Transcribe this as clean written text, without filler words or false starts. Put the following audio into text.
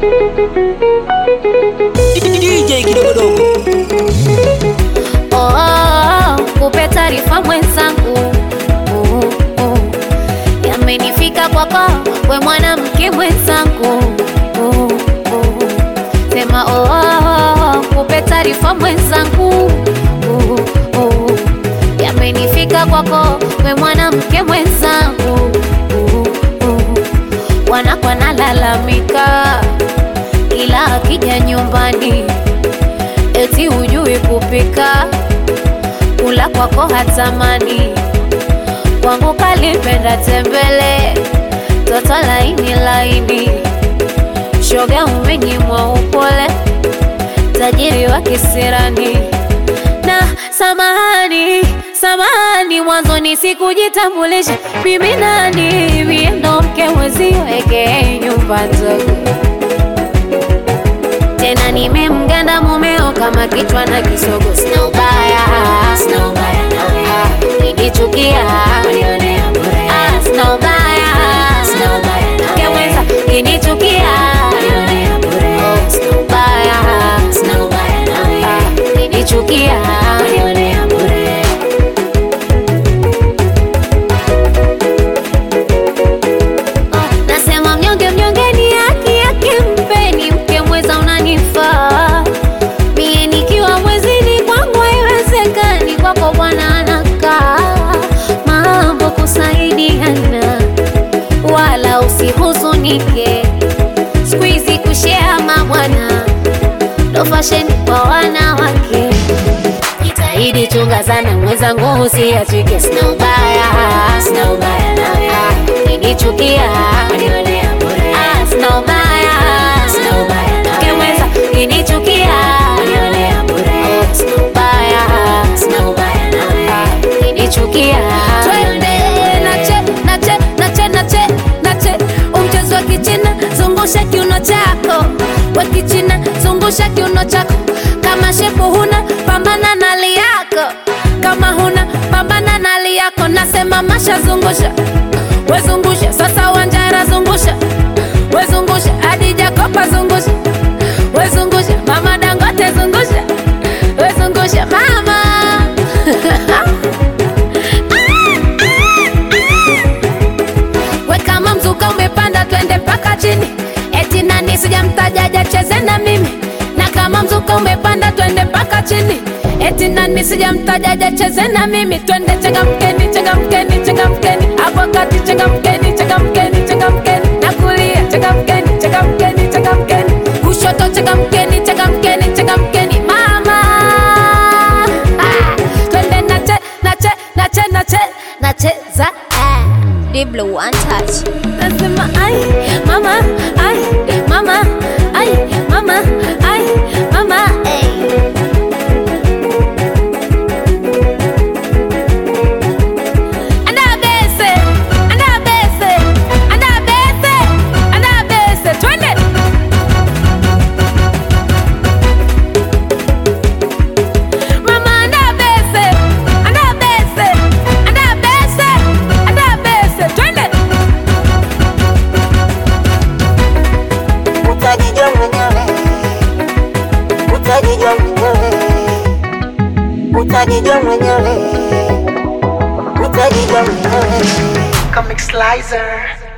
DJ kidogodogo. Kupe taarifa mwenzangu, yamenifika kwako we mwanamke mwenzangu. Sema kupe taarifa mwenzangu, yamenifika kwako we mwanamke mwenzangu. Wanakwa nalalamika ila akija nyumbani eti hujui kupika, kula kwako hatamani. Kwangu kalipenda tembele, toto laini laini, shoga umenyimwa upole, tajiri wa kisirani. Na samahani, samahani, mwanzoni sikujitambulisha mimi nani. Mimi ndo mke mwezio eke nyumba ndogo, tena nimemganda mumeo kama kichwa na kisogo. Sina ubaya, sina ubaya nawe, nikichukia unionea bure. Sina ubaya, sina ubaya nawe, keweza kinichukia unionea bure. Sina ubaya, sina ubaya nawe, nikichukia unionea bure. Nasema mnyonge mnyonge ni haki yake, mpeni mke mweza unanifaa. Mie nikiwa mwezini kwangu haiwezekani, kwako bwana anakaa. Mambo kusaidiana wala usihuzunike, squeezy kushare mabwana ndo fashion kwa wanawake. Jitahidi chunga sana mwenzangu usiachike. Sina ubaya, sina ubaya nawe, nikichukia unionea bure. Sina ubaya, sina ubaya nawe, keweza kinichukia unionea bure. Sina ubaya, sina ubaya nawe, kinichukia. Twende nache umchezo wa kichina, zungusha kiuno chako. Wa kichina zungusha kiuno chako, kama shepu huna pambana na hali yako, kama huna pambana na hali yako. Nasema masha zungusha, wezungusha sasa Wanjara zungusha, wezungusha hadi Jakopa zungusha, wezungusha mama Dangote zungusha, wezungusha mama. We kama mzuka umepanda twende mpaka chini, eti nani sijamtaja cheze na mimi. Na kama mzuka umepanda twende mpaka chini, eti nani sijamtaja cheze na mimi. Twende changamkeni, changamkeni, changamkeni, hapo kati changamkeni, changamkeni, changamkeni, na kulia changamkeni, changamkeni, changamkeni, kushoto changamkeni, changamkeni, changamkeni mama. Twende nacheza Deep Blue One Touch. Nasema ai mama, ai mama, ai mama, ai mama, ay. Anabese, anabese, anabese, anabese, twende. Mama anabese, anabese, anabese, anabese, twende. Utajijua mwenyewe, utajijua mwenyewe, utajijua mwenyewe, utajijua mwenyewe. Comic Slicer.